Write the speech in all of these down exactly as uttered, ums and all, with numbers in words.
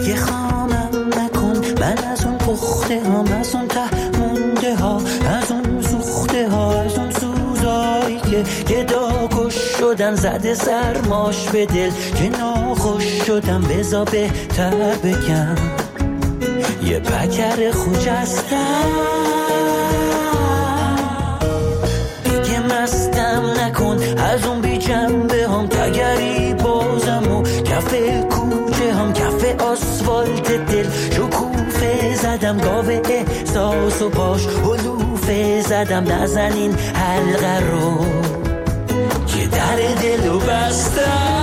دیگه خامم نکن، من از اون پخته هام، از اون ته مونده ها، از اون سوخته ها، از اون سوزایی که گدا کش شدن، زده سرماش به دل که ناخوش شدم. بزا بهتر بگم یه پکر خوجستم، دیگه مستم نکن، از اون بی جنبه هم تگری بازم و کف کوچه هم کف آسفالت دل شکوفه زدم، گاوه احساس و باش حلوفه زدم. نزنین حلقه رو که در دلو بستم،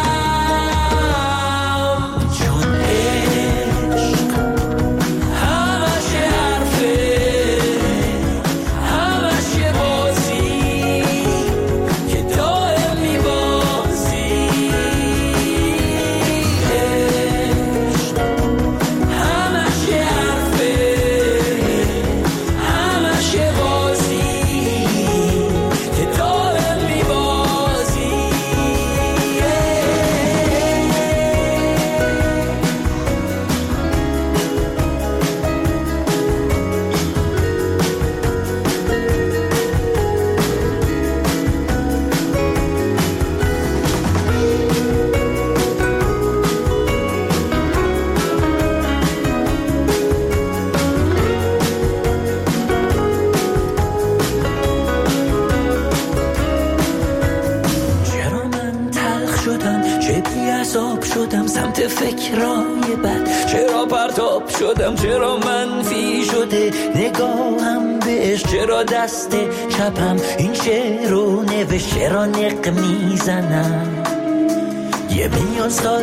فکرای بد چرا پرتاب شدم، چرا منفی شده نگاهم بهش، چرا دست چپم این شعر رو نوشت، چرا نق میزنم یه میلیون سال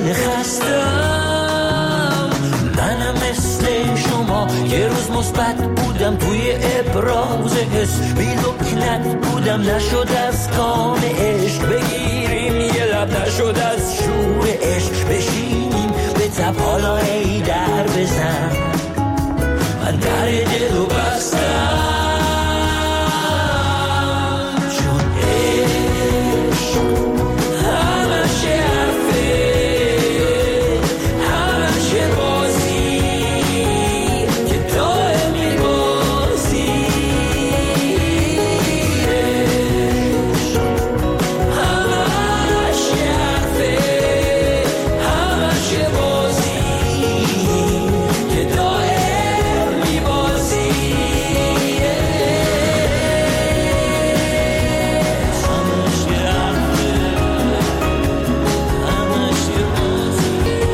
خستم. منم مثل شما یه روز مثبت بودم توی ابراز حس، بی لکنت بودم نشد از کام عشق بگیریم یه لب، نشد از شور عشق بشینیم به تب، حالا ای در بزن من در دلو بستم، چون عشق همش حرفه همش بازی که دائمی بازی، عشق همش حرفه همش بازی که دائمی بازی، همش حرفه همش بازی.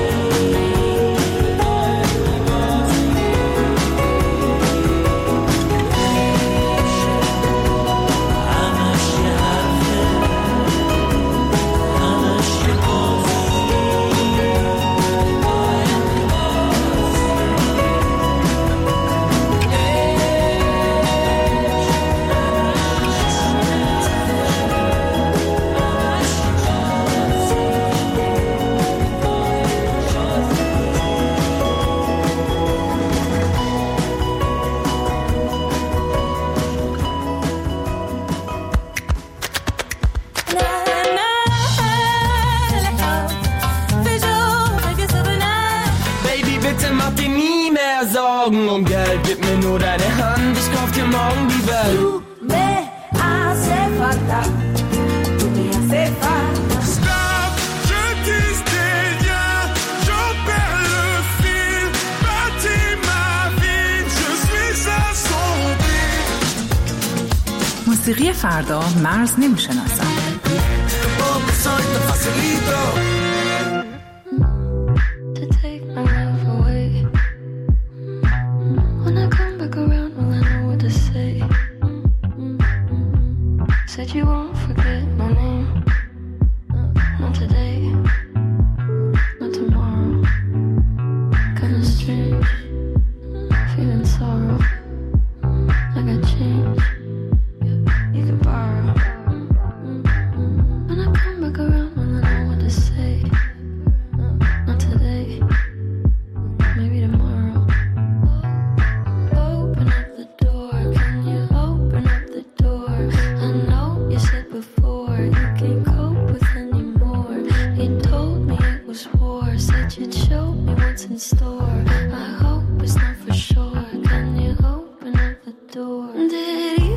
Baby, bitte mach dir nie mehr Sorgen um Geld, gib mir nur deine Hand, ich kauf dir morgen die Welt. Tu me hace falta, tu me hace falta. Stop, je dis rien, j'en perds le fil, bâtis ma vie, je suis assombri. موسیقی فردا مرز نمیشناسن. To take my love away. When I come back around, will I know what to say? Said you won't forget my name. Not today, not tomorrow. Kinda strange, feeling sorrow. I got change, you can borrow. When I come back around, will I know what to say? what's in store. I hope it's not for sure. Can you open up the door? Did you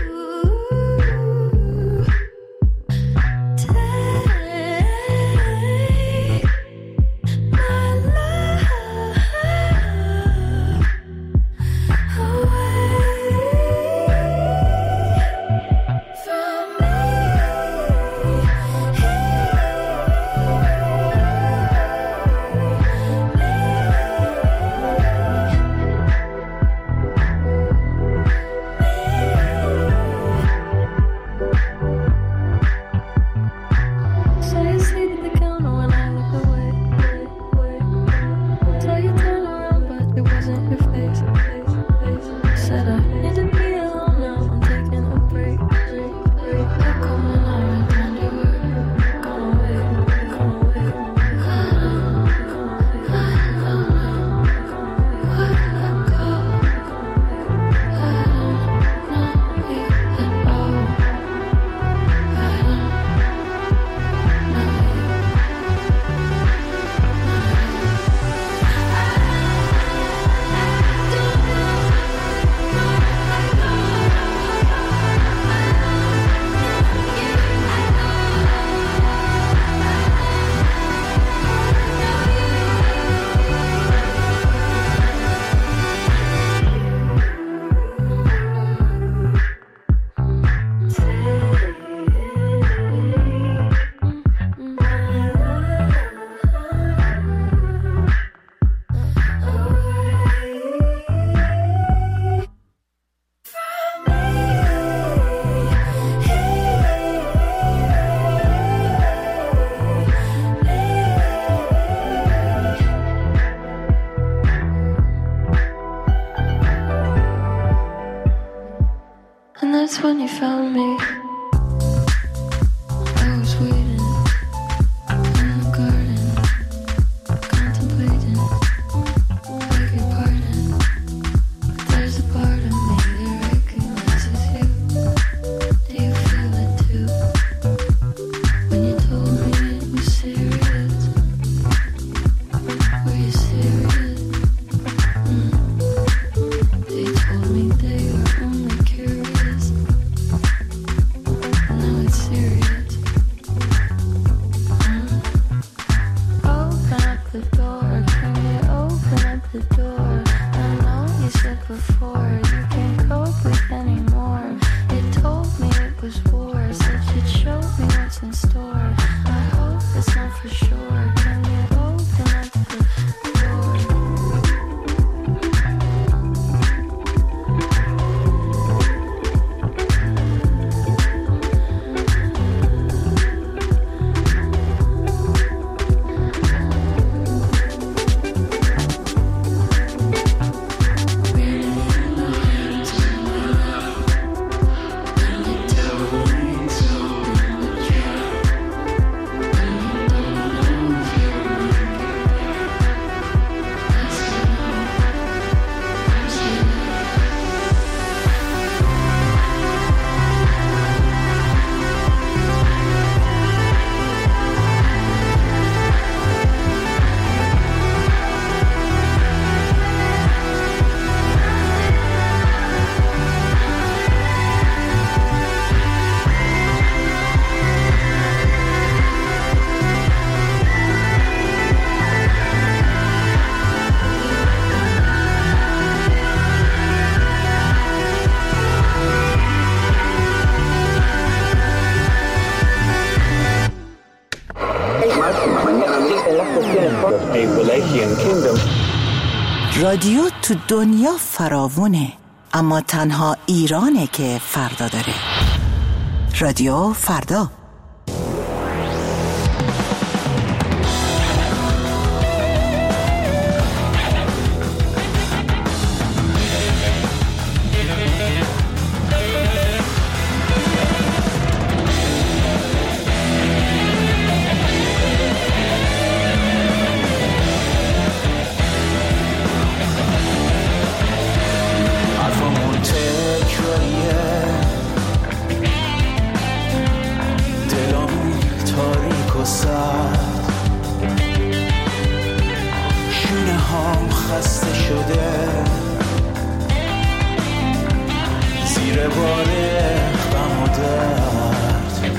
when you found me. I was waiting in the garden, contemplating, beg your pardon, but there's a part of me that recognizes you. Do you feel it too? When you told me it was serious, were you serious? Mm. They told me they were only curious. Now it's serious. Mm. Open up the door. Can you open up the door? I know you said before you can't cope with anymore. You told me it was war. Said you'd show me what's in store. I hope it's not for sure. Can you open up the door? رادیو تو دنیا فراوونه، اما تنها ایرانه که فردا داره. رادیو فردا. خسته شده زیر بار غم و درد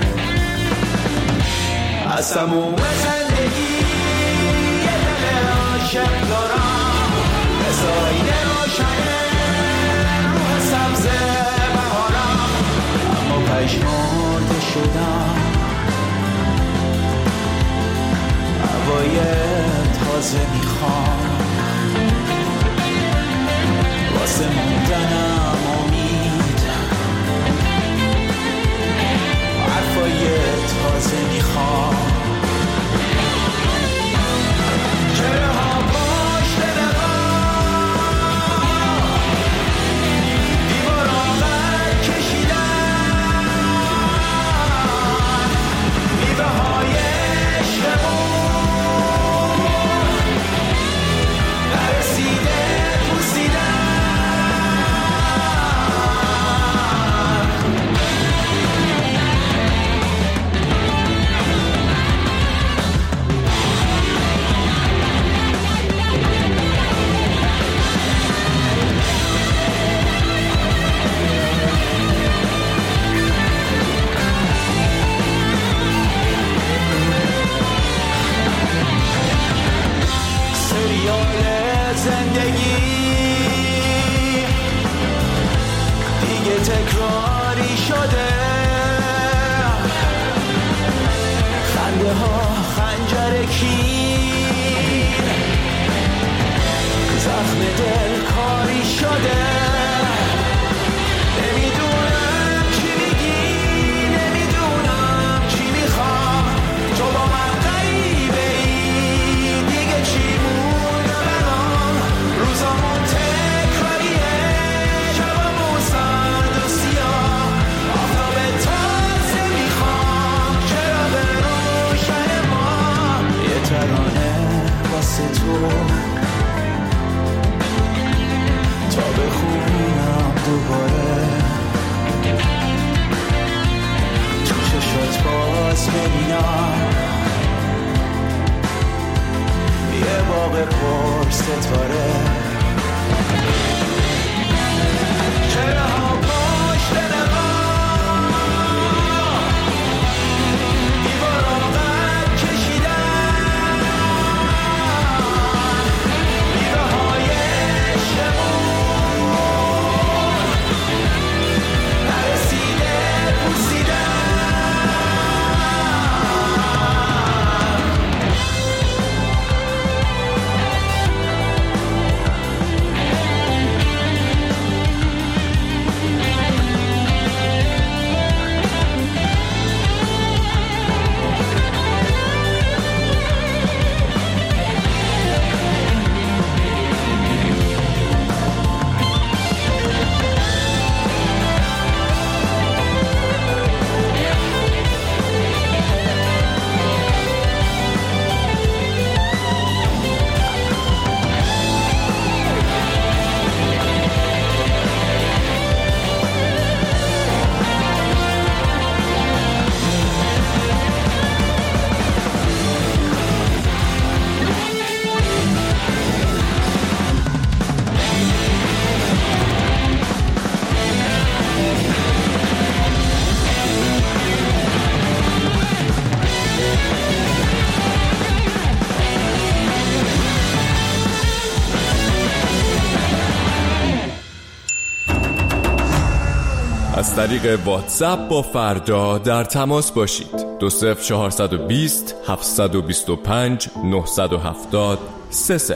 از تموم زندگی یه دل عاشق دارم مثل آینه روشنه روح سبز بهارم اما پشمرده شدم هوای تازه میخوام واسه موندنم امید حرفای تازه میخوام چرا ها پشت نقام دیوار آقد کشیدن میوه های عشقمون تکراری شده خنده ها خنجر کین زخم دل کاری شده نمیدونم چی میگی نمیدونم چی میخوام تو با من غریبه ای دیگه چی مونده الان روزامون تکراریه شبامون سرد و سیاه آفتاب تازه میخوام چرا به روشن ما یه ترانه واسه تو تا بخونم دوباره تو چشات باز ببینم یه باغ پر ستاره چرا ها پشت نقام دیوار آقد کشیدن میوه های عشقمون نرسیده پوسیدن از طریق واتساپ با فردا در تماس باشید. دو صفر چهارصد و بیست هفتصد و بیست و پنج نهصد و هفتاد سه صفر.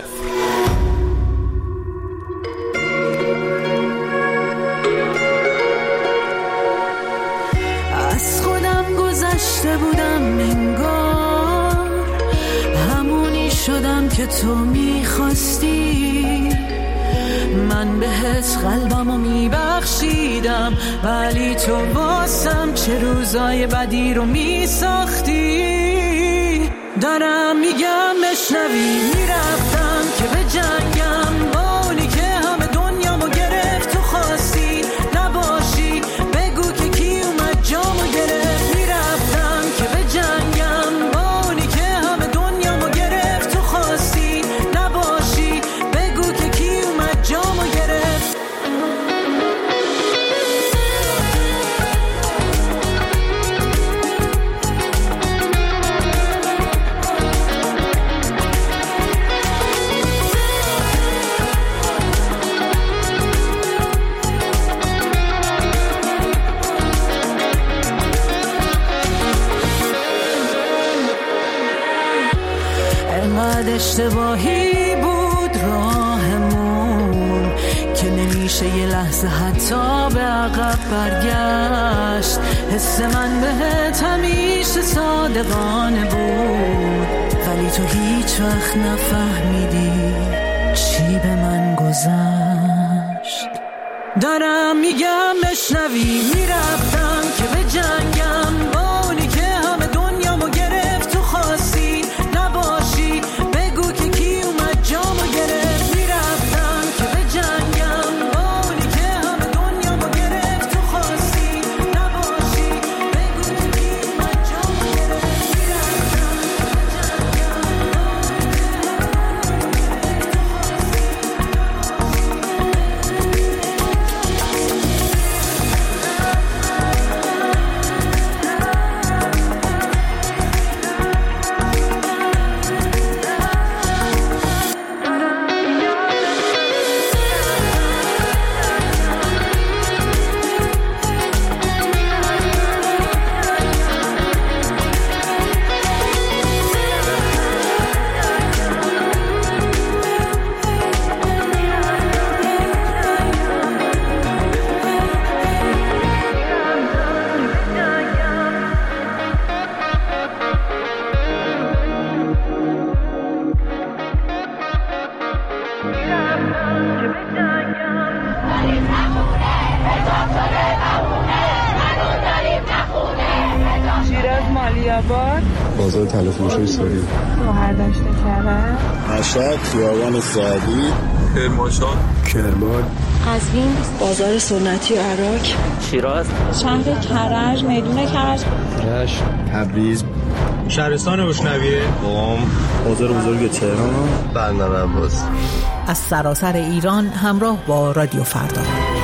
از خودم گذشته بودم انگار همونی شدم که تو میخواستی من بهت قلبمو میبخشیدم ولی تو واسم چه روزای بدی رو میساختی دارم میگم بشنوی میرفتم که به جنگم با اونی که همه دنیامو گرفت تو خواستی نباشی بگو که کی اومد جامو گرفت میرفتم که به جنگم با اونی که همه دنیامو گرفت تو خواستی نباشی بگو اشتباهی بود راهمون که نمیشه یه لحظه حتی به عقب برگشت. حس من بهت همیشه صادقانه بود، ولی تو هیچ وقت نفهمیدی چی به من گذشت. دارم میگم بشنوی، میرفتم که به جنگم با اونی که همه دنیامو گرفت. تو خواستی نباشی، بگو که کی اومد جامو گرفت. میرفتم که به جنگم با اونی که همه دنیامو گرفت. تو خواستی نباشی، بگو که کی اومد جامو گرفت. میرفتم که به بازار تلفروشی ساری، شهرداشت کرد، مشهد، خیابان سعدی، کرمانشاه، کرمان، قزوین، بازار سنتی و عراق، شیراز، شهر کرج، میدون کرج، رشت، تبریز، شهرستان بشنویه، قم، بازار بزرگ تهران، بندر عباس. از سراسر ایران همراه با رادیو فردا.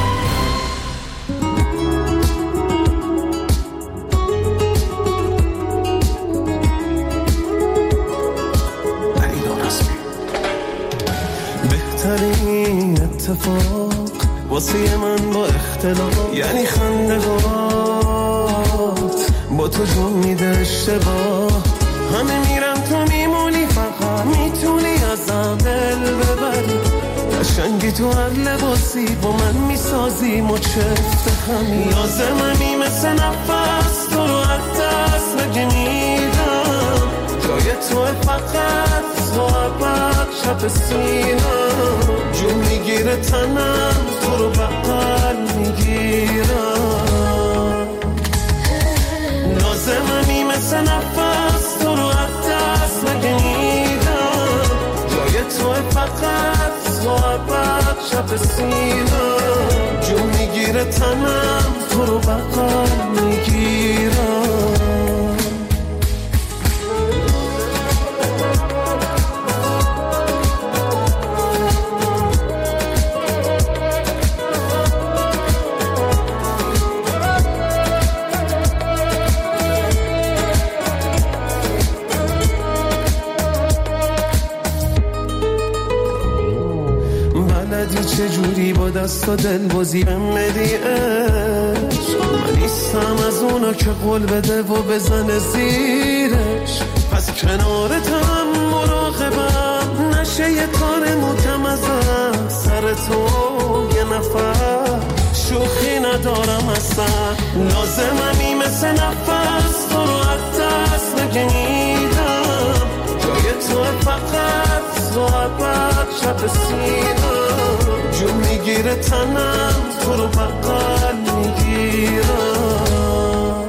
بهترین اتفاق واسه من با اختلاف یعنی خندگات با تو جون میده اشتباه. همه میرم تو میمونی، فقط میتونی ازم دل ببری. قشنگی تو هر لباسی با من میسازی مچفت خمی. لازممی مثل نفس تو رو از دست نگمیدم. جای تو فقط صحبت شب سینم. جون میگیره تنم تو رو بغل میگیرم. لازممی مثل نفس تو رو از دست نگمیدم. جای تو فقط صحبت شب سینم. جون میگیره تنم تو رو بغل میگیرم. چجوری با دست و دل بازی بمدی عشق. من نیستم از اونا که قول بده و بزنه زیرش. پس کنارتم مراقبم نشه یه کار محکم ازم. سر تو یه نفر شوخی ندارم اصلا. لازممی مثل نفس تو رو از دست نگیدم. جای تو فقط صحبت شب سینم. جون میگیره تنم تو رو بغل میگیرم.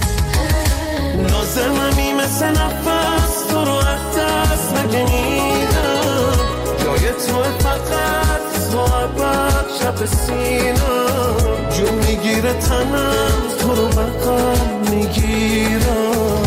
لازممی مثل نفس تو رو از دست نگیدم. جای تو فقط صحبت شب سینم. جون میگیره تنم تو رو بغل میگیرم.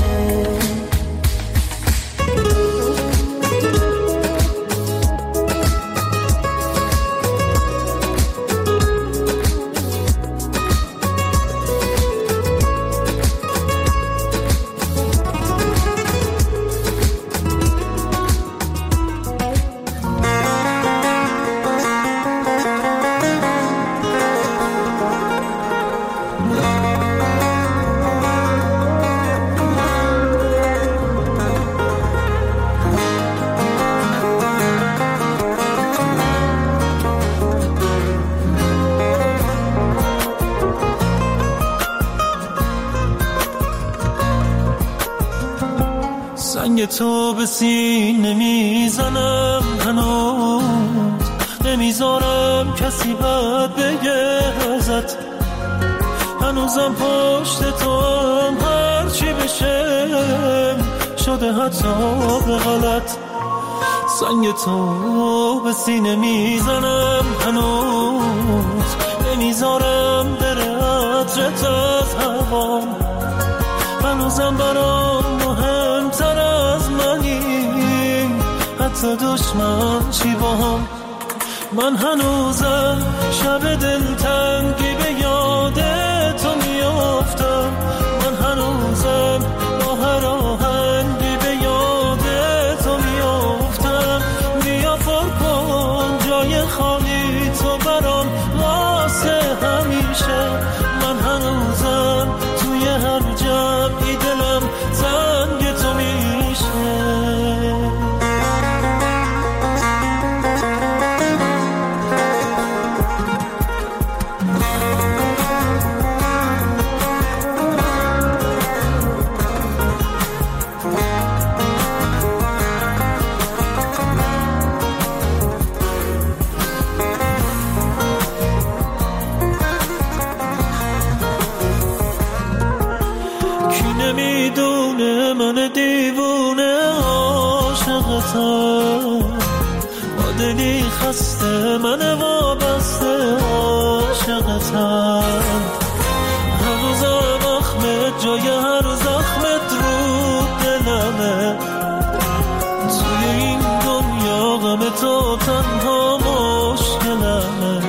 سنگ تو به سینه میزنم هنوز، نمیذارم کسی بد بگه ازت، هنوزم پشت تو هم هرچی بشه شده حتی به غلط. سنگ تو به سینه میزنم هنوز، نمیذارم بره عطرت از هوام، هنوزم برام مهمتر از منی، حتی دشمن چی با هم. من هنوزم شب دلتنگی به یاد تو میافتم، من هنوزم با هر آهنگی به یاد تو میافتم. بیا پر کن جای خالی تو برام واسه همیشه، من هنوزم توی هر جمعی دلم تنگ تو میشه. نمیدونه من دیوونه عاشقتم، با دلی خسته من وابسته عاشقتم. هنوزم اخمت جای هر زخمت رو دلمه، توی این دنیا غم تو تنها مشکلمه.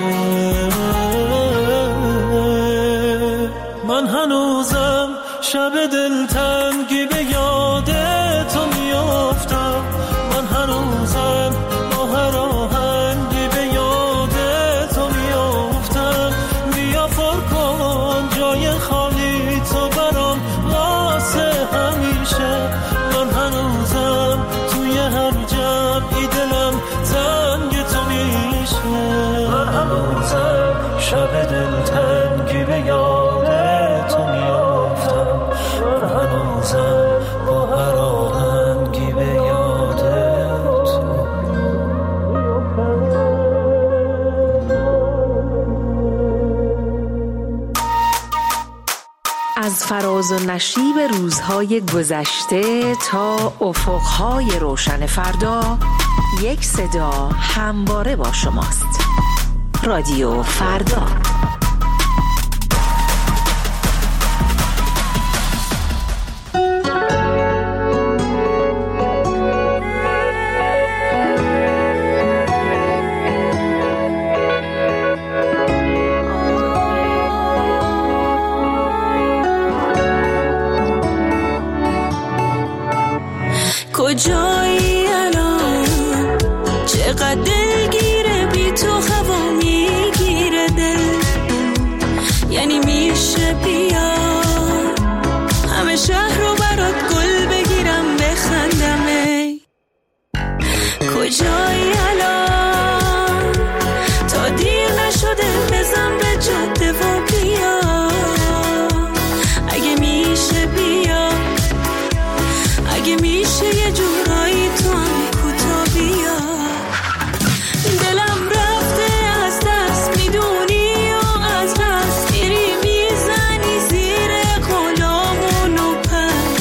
من هنوزم شب دلتنگی به یاد تو میافتم، من هنوزم با هر آهنگی به یاد تو میافتم. بیا پر کن جای خالی تو برام واسه همیشه، من هنوزم توی هر جمعی دلم تنگ تو میشه. من هنوزم شب دلتنگی به یاد تو میافتم، من هنوزم با هر آهنگی به یاد تو. از فراز و نشیب روزهای گذشته تا افقهای روشن فردا، یک صدا همواره با شماست. رادیو فردا. کجایی الان؟ چقدر دلگیره بی تو هوا میگیره دل، یعنی میشه بیا همه شهر رو برات گل بگیرم بخندم. ای کجایی الان؟ تا دیر نشده بزن به جاده و بیا، اگه میشه بیا، اگه میشه یه جورایی تو هم کوتا بیا. دلم رفته از دست میدونی و از دست میری میزنی زیر غلامون و پس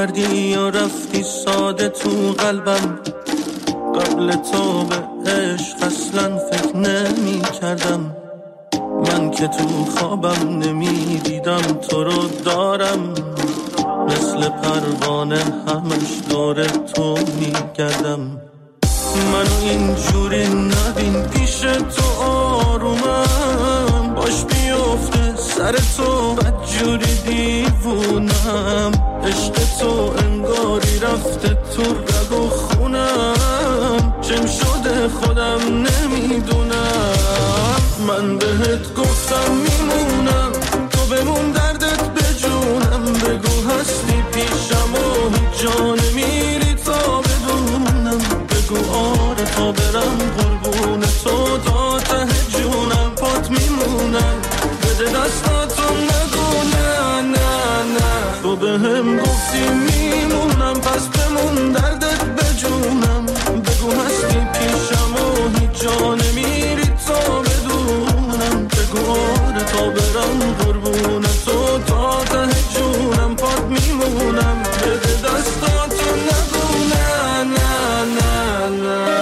کردی یا رفتی ساده تو قلبم. قبل تو به عشق اصلا فکر نمی کردم. من که تو خوابم نمی دیدم تو رو دارم. مثل پروانه همش دور تو می گردم. منو اینجوری نبین پیش تو آرومم. باش بیفته سر تو بدجوری دیوونم. عشق تو انگاری رفته تو رگ و خونم. چم شده خودم نمیدونم. من بهت گفتم میمونم تو بمون دردت بجونم. بگو هستی پیشم و هیچ جا نمیری تا بدونم. بگو آره تا برم قربون تو تا ته جونم. پات میمونم بده دستاتو نگو نه نه نه. تو به هم گفتی میمونم پس بمون دردت بجونم. بگو هستی پیشم و هیچ جا نمیری تا بدونم. بگو آره تا برم قربون تو تا ته جونم. پات میمونم بده دستاتو نگو نه نه نه نه.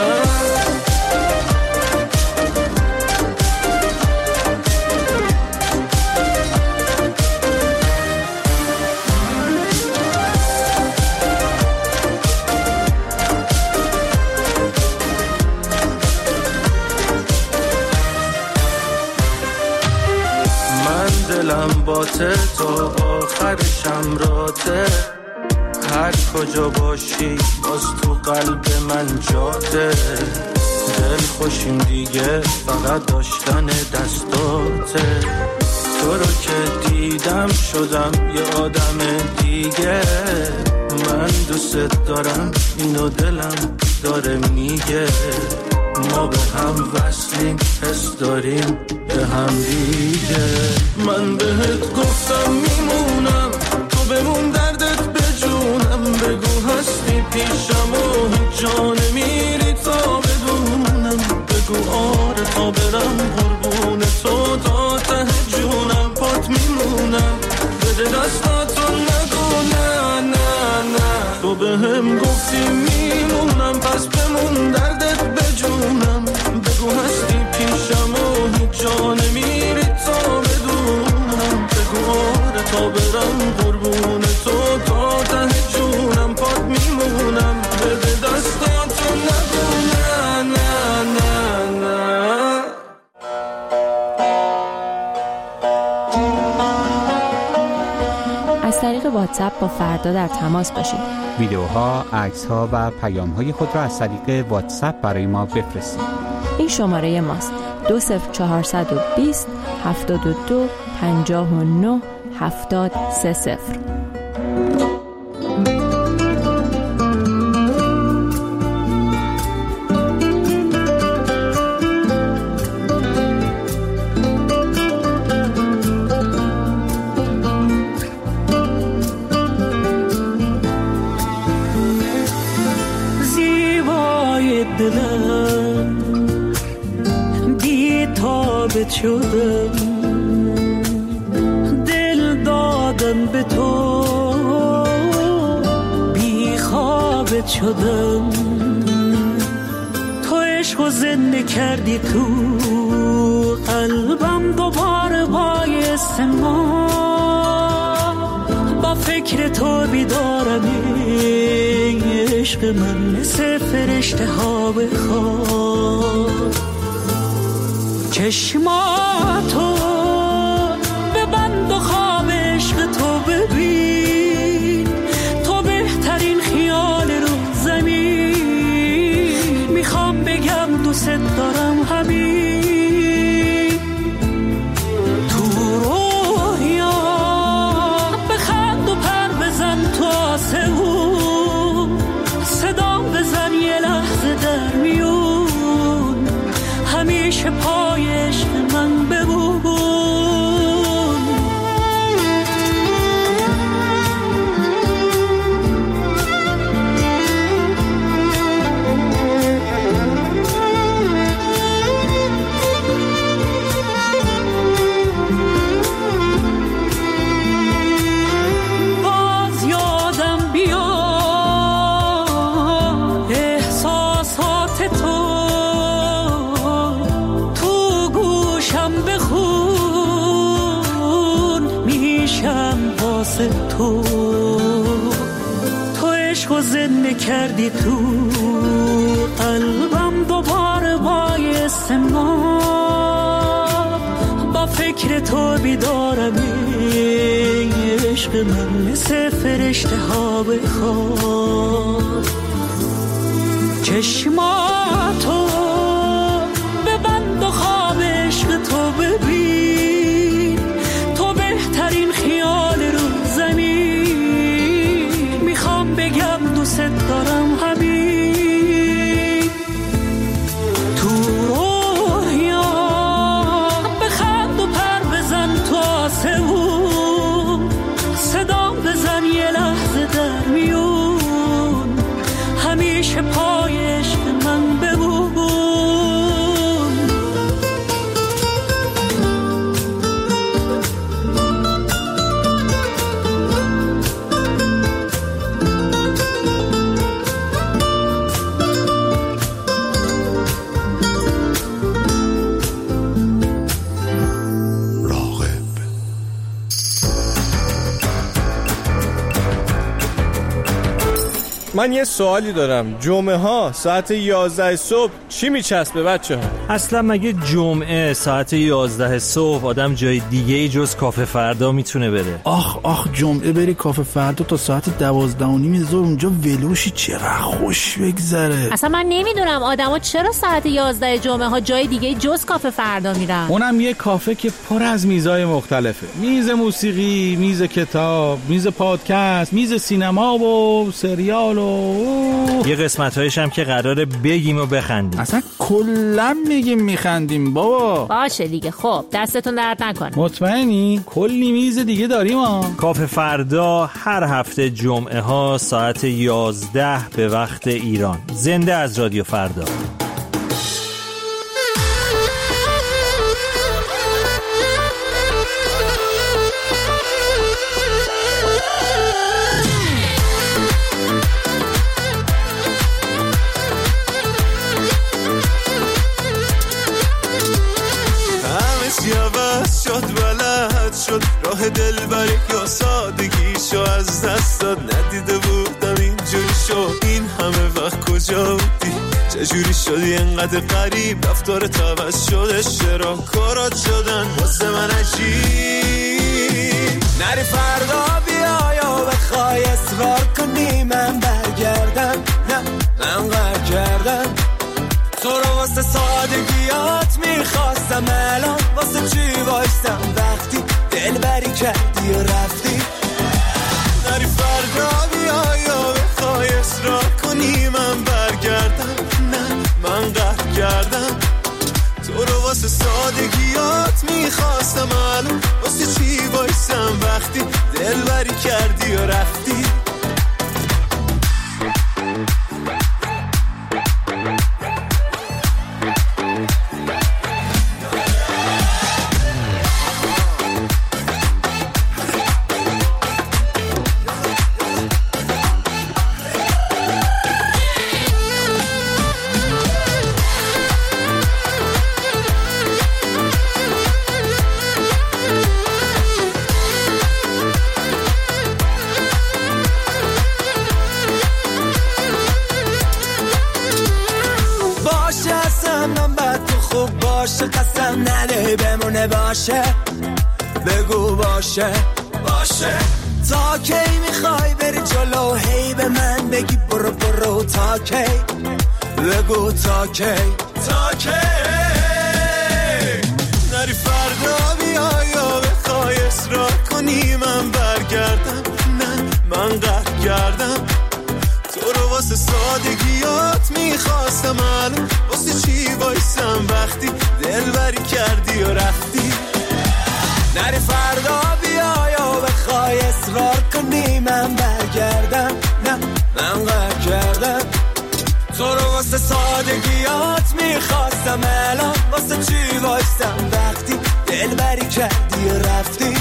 دلم باته تا آخرشم راته. هر کجا باشی باز تو قلب من جاته. دل خوشیم دیگه فقط داشتن دستاته. تو رو که دیدم شدم یه آدم دیگه. من دوست دارم اینو دلم داره میگه. ما به هم وصلیم حس داریم به هم دیگه. من بهت گفتم میمونم تو بمون دردت بجونم. بگو هستی پیشم و هیچ جا نمیری تا بدونم. بگو آره تا برم قربون تو تا ته جونم. پات میمونم بده دستاتو نگو نه نه نه. تو به هم گفتی میمونم پس بمون دردت بجونم. بگو هستی پیشم و هیچ جا نمیری تا بدونم. بگو آره تا برم قربون تو تا ته جونم. پات میمونم بده دستاتو نگو نه نه نه نه. از طریق واتساپ با فردا در تماس باشید. ویدیوها، عکس‌ها و پیام‌های خود را از طریق واتساپ برای ما بفرستید. این شماره ماست: دو صفر چهارصد و بیست هفتاد و دو پنجاه و نه هفتاد سه صفر. دلم بی تابت شدم. دل دادم به تو بی خوابت شدم. تو عشق زنده کردی تو قلبم. دوباره باعث ما با فکر تو بیدارم. عشق من مثل فرشته ها بخواد. چشماتو ببند و خواب عشق تو ببین. تو بهترین خیال رو زمین. میخوام بگم دوست دارم همین. تو رویا بخند و پر بزن تو آسمون. صدام بزن یه لحظه در میون. همیشه پای عشق من بمون. تو تو عشقو زنده کردی تو قلبم دوباره باعث ما با فکر تو بیدارم عشق من مثل فرشته ها بخواب چشماتو ببند و خواب عشق تو ببین تو بهترین خیال رو زمین میخوام بگم دوست دارم همین تو رویا بخند و پر بزن تو آسمون صدا بزن یه لحظه در میون همیشه پای عشق من بمون من یه سوالی دارم. جمعه ها ساعت یازده صبح چی میچسبه بچه ها؟ اصلا مگه جمعه ساعت یازده صبح آدم جای دیگه ای جز کافه فردا میتونه بره؟ آخ آخ جمعه بری کافه فردا تا ساعت دوازده و نیم ظهر اونجا ولوشی چقدر خوش بگذره. اصلا من نمیدونم آدما چرا ساعت یازده جمعه ها جای دیگه جز کافه فردا میرن. اونم یه کافه که پر از میزای مختلفه. میز موسیقی، میز کتاب، میز پادکست، میز سینما و سریال و یه قسمت‌هایش هم که قراره بگیم و بخندیم. اصلا کلا میگیم میخندیم بابا. باشه دیگه. خب دستتون درد نکنه. مطمئنی؟ کلی میز دیگه داریم ها. کافه فردا هر هفته جمعه ها ساعت یازده به وقت ایران. زنده از رادیو فردا. شد راه دل بری یا سادگیشو از دست داد ندیده بودم اینجوری شد این همه وقت کجا بودی چجوری شدی انقدر غریب رفتار عوض شده چرا کارات شدن واسه من عجیب نری فردا بیا یا بخوای اصرار کنی من برگردم نه من قهر کردم تو رو واسه سادگیات میخواستم الان واسه چی وایستم وقتی دل بری کردی و رفتی نری فردا بیا یا بخوای اصرار کنی من برگردم نه من قهر کردم تو رو واسه سادگیات میخواستم الان واسه چی وایستم وقتی دل بری کردی و رفتی باشه قسم نده بمونه باشه بگو باشه باشه تا کی میخوای بری جلو هی به من بگی برو برو تا کی بگو تا کی تا کی نری فردا بیا یا بخوای اصرار کنی من برگردم نه من قهر کردم تو رو واسه سادگیات میخواستم الان واسه چی وایسم وقتی دل بری کردی و رفتی نری فردا بیا یا بخوای اصرار کنی من برگردم نه من قهر کردم تو رو واسه سادگیات میخواستم الان واسه چی وایسم وقتی دل بری کردی و رفتی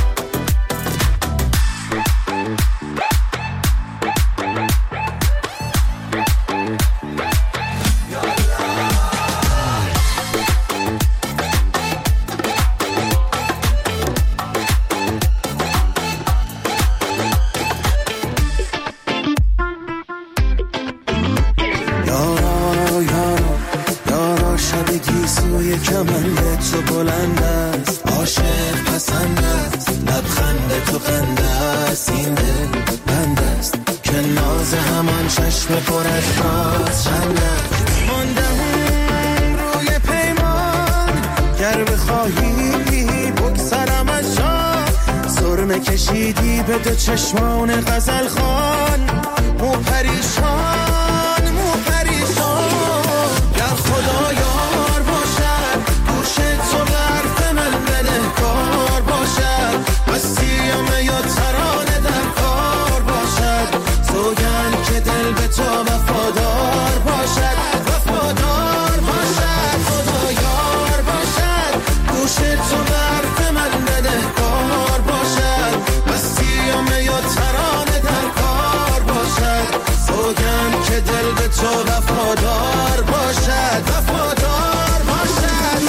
موهای کمند تو بلند است، عاشق پسند است، لبخند تو خنده است، این دل بند است که ناز همان چشم پر از راز چند است. ماندم روی پیمان گر بخواهی بگذرم از جان، سرمه کشیدی به دو چشمان غزل خان، مو پریشان مو پریشان. گر خدا یار باشد گوش تو به حرف من بدهکار باشد، مسیم یا ترانه در کار باشد، سوگند که دل به تو وفادار باشد وفادار باشد. خدا یار باشد گوش تو به حرف من بدهکار باشد، مسیم یا ترانه در کار باشد، سوگند که دل به تو وفادار باشد وفادار باشد.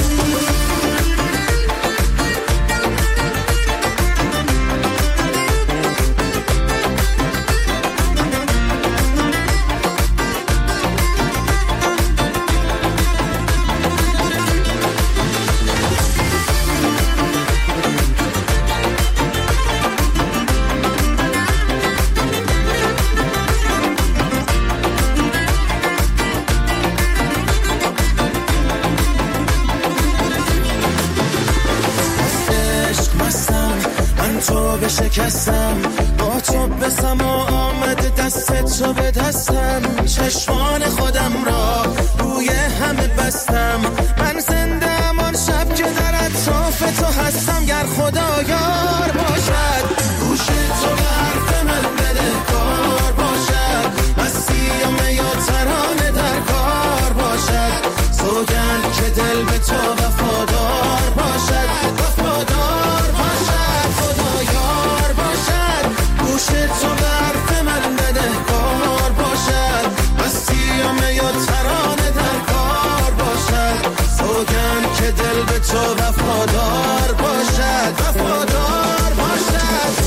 شکستم با تو بسم و آمده دست تو به دستم، چشمان خودم را روی همه بستم، من زنده ام آن شب که در اطراف تو هستم. گر خدا یار باشد گوش تو به حرف من بدهکار باشد، مسیم یا ترانه در کار باشد، سوگند که دل به تو وفادار باشد وفادار باشد. خدا یار باشد گوش تو به حرف من بدهکار باشد، مسیم یا ترانه در کار باشد، سوگند که دل به تو وفادار باشد وفادار باشد.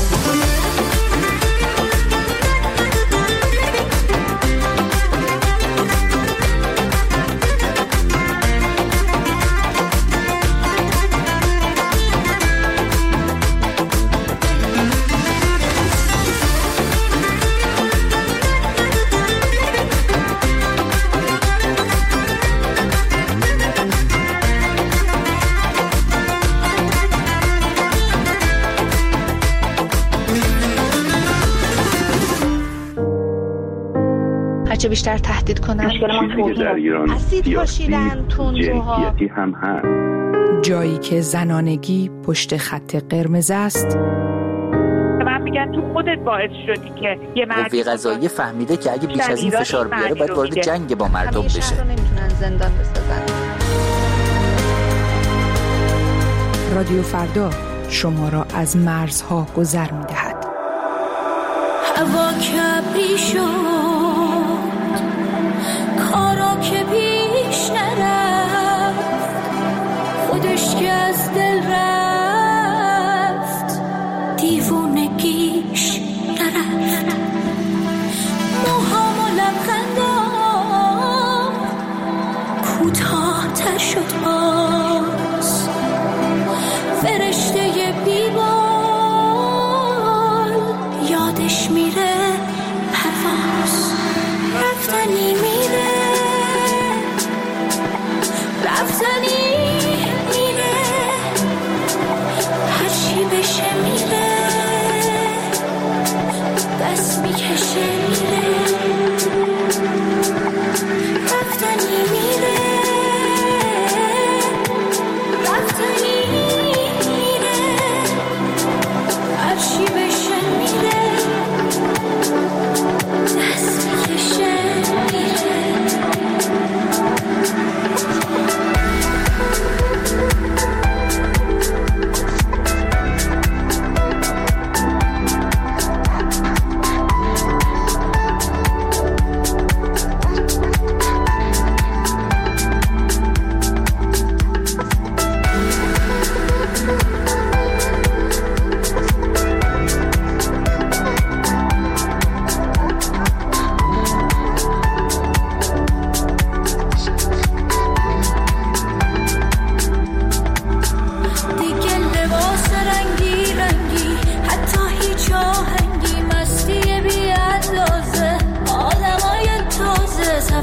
چه بیشتر تهدید کنن در ایران اسید پاشیدن تندروها هم هست. جایی که زنانگی پشت خط قرمز است. من میگن تو خودت باعث شدی که یه قوه قضاییه فهمیده که اگه بیش از این فشار بیاره باید وارد جنگ با مردم بشه. همیشه نمیتونن زندان بسازن. رادیو فردا شما را از مرزها گذر میدهد. هوا کبری شد، کارا که پیش نرفت، خودش که از دل رفت، دیوونگیش نرفت. موهام و لبخندام کوتاه تر شد باز، فرشته بیبال یادش میره پرواز. رفتنی میره رفتنی میره، هرچی بشه میره، دست میکشه میره. رفتنی میره رفتنی میره، هرچی بشه میره، دست میکشه میره.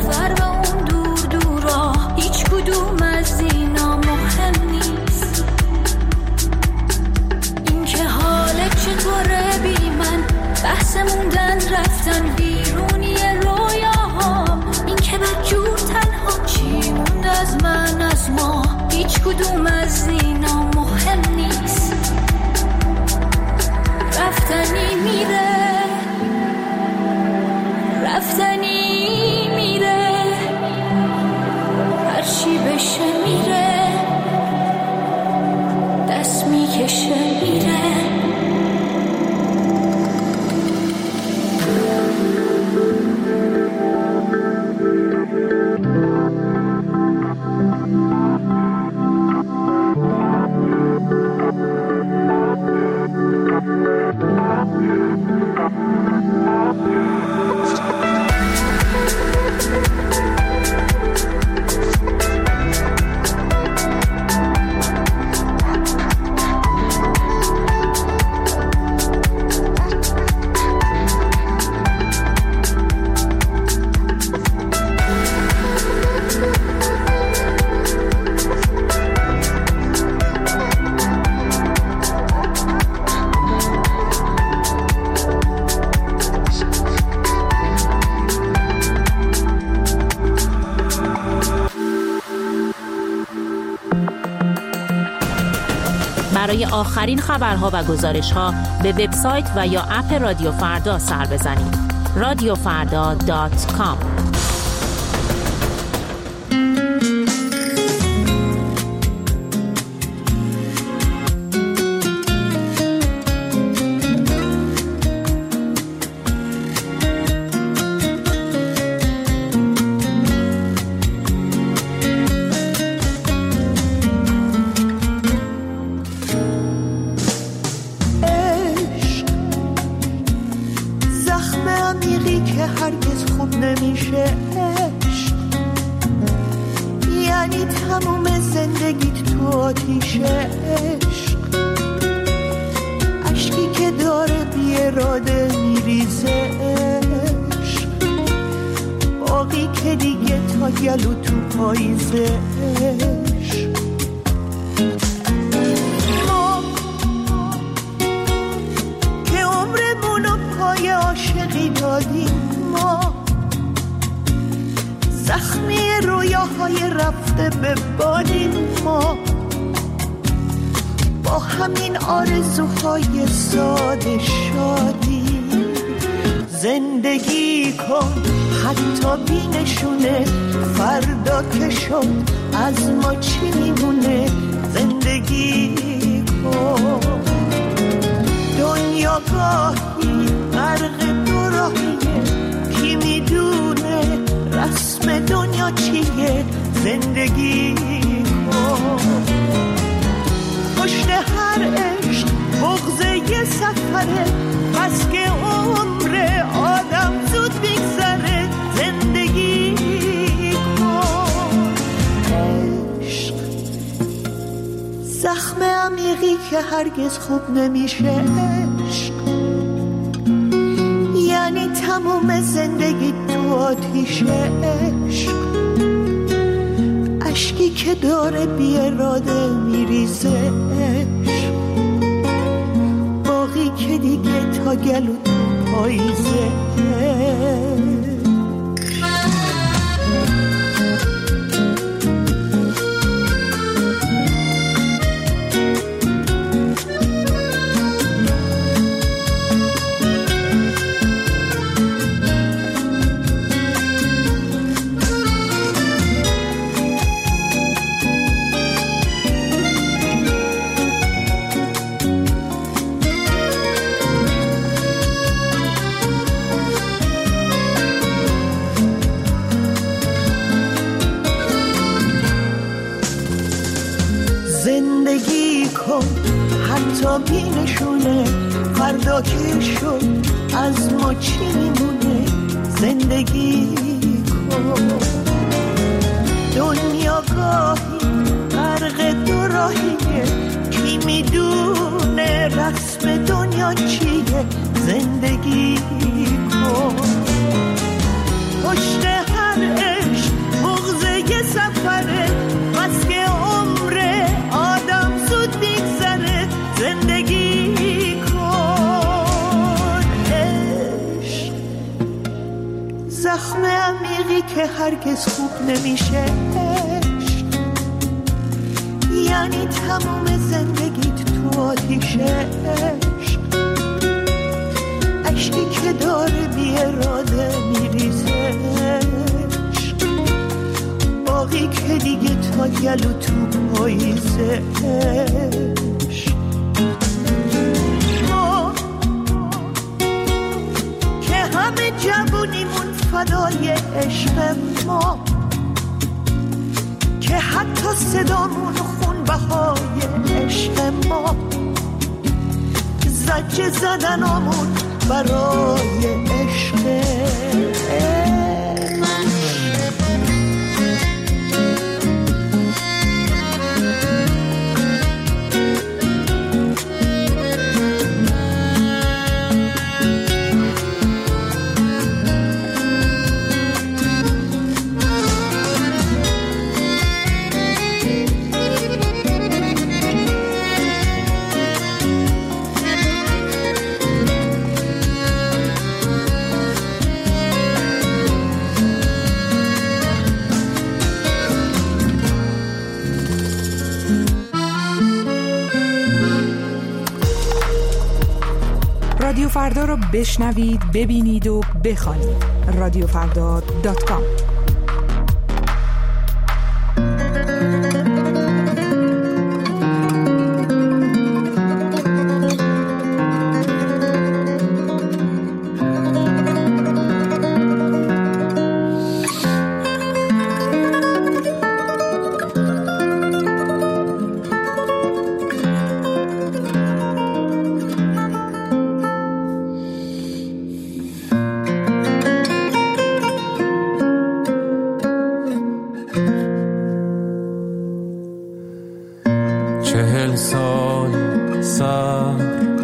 سفر به اون دور دورا هیچ کدوم از اینا مهم نیست. این که حالت چطوره بی من، بحث موندن رفتن بیرونی رویاهام. این که بدجور تنها چی موند از من از ما، هیچ کدوم از اینا مهم نیست. رفتنی میره، رفتنی میره، هرچی بشه میره، دست میکشه میره. برای آخرین خبرها و گزارش‌ها به وبسایت و یا اپ رادیو فردا سر بزنید. رادیو فردا دات کام. هرگز خوب نمیشه عشق، یعنی تموم زندگیت تو آتیش عشق. عشقی که داره بی اراده میریزه عشق، باقی که دیگه تا گلو تو پاییزه عشق. ما که عمرمونو پای عاشقی دادیم، ما زخمی رویاهای رفته به بالین، ما با همین آرزوهای ساده شادی. زندگی کن حتی بی نشونه، فردا که شد از ما چی میمونه. زندگی کن، دنیا گاهی غرق دو راهیه، کی میدونه رسم دنیا چیه. زندگی کن، پشت هر عشق بغض یه سفره، بس که عمر آدم زود بگذره. زندگی کن، عشق زخم عمیقی که هرگز خوب نمیشه عشق، یعنی تموم زندگی تو آتیش عشق. عشقی که داره بی اراده میریزه عشق، باقی که دیگه تا گلو تو پاییزه. زندگی کن حتی بی نشونه، فردا که شد از ما چی میمونه. زندگی کن، دنیا گاهی غرق دو راهیه، کی میدونه رسم دنیا چیه. زندگی کن، پشت هر که هرگز خوب نمیشه یعنی تمام زندگیت تو آتیش عشق، عشقی که داره بی اراده میریزه، باقی که دیگه تا گلو تو پاییزه. ما که همه جوونیمون فدای عشق ما، که حتی صدامون خون بهای عشق ما، زجه زدنامون برای عشق. رادیو فردا رو بشنوید، ببینید و بخوانید. رادیو فردا دات کام. چهل سال سر،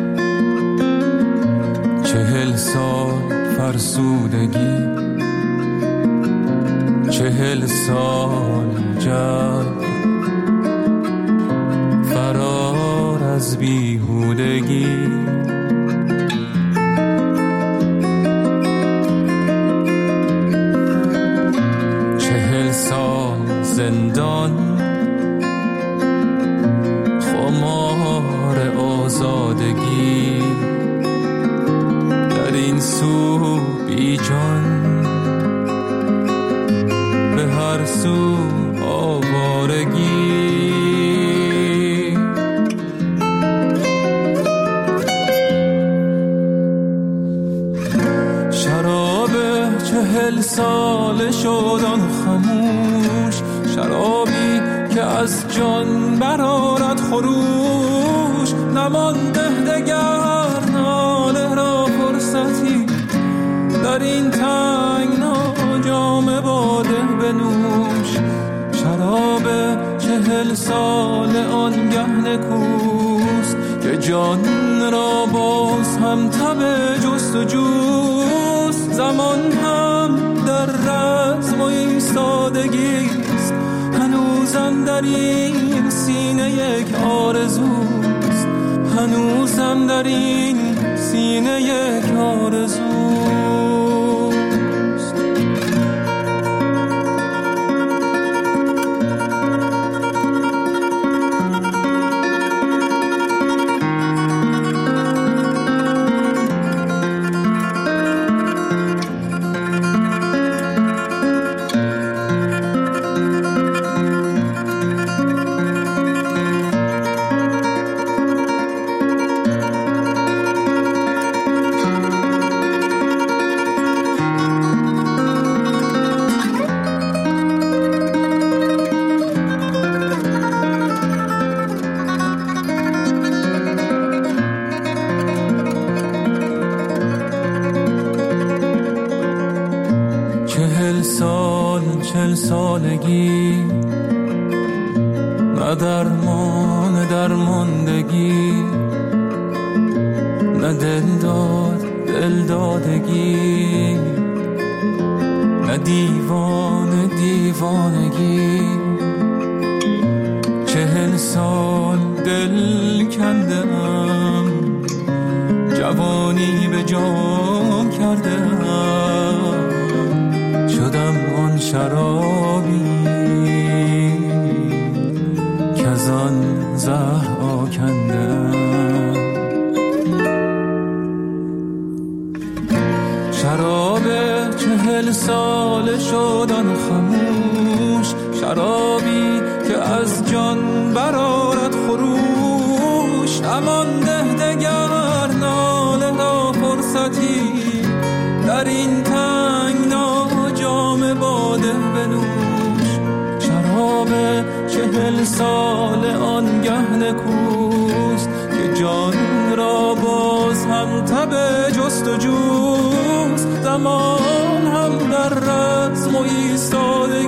چهل سال فرسودگی، چهل سال جنگ، فرار از بیهودگی، چهل سال زندان، خمار آزادگی، در این سو بی جان، به هر سو آوارگی. شراب چهل سال شدن خموش، شرابی که از جان برآرد خروش، نمانده دگر ناله را فرصتی، در این تنگنا جام باده بنوش. شراب چهل سال آنگه نکوست که جان را باز هم تب جست و جوست. زمان هم در رزم و ایستادگیست، هنوزم در این سینه یک آرزوست، هنوزم در این سینه یک آرزوست. چهل سال چهل سالگی، نه درمان درماندگی، نه دل داد دل دادگی، نه دیوان دیوانگی. چهل سال دل کندم، جوانی به جام کردم، شدم آن شرابی که از آن زهر آکنده، شراب چهل ساله شدن خموش، شرابی که از جان برآرد خروش، نمانده دگر ناله را فرصتی در این تنگنا جام باده بنوش، شراب چهل ساله آن گهنه کوست که جان را باز هم تب جست و جوست، زمان هم در رزم و ایستاده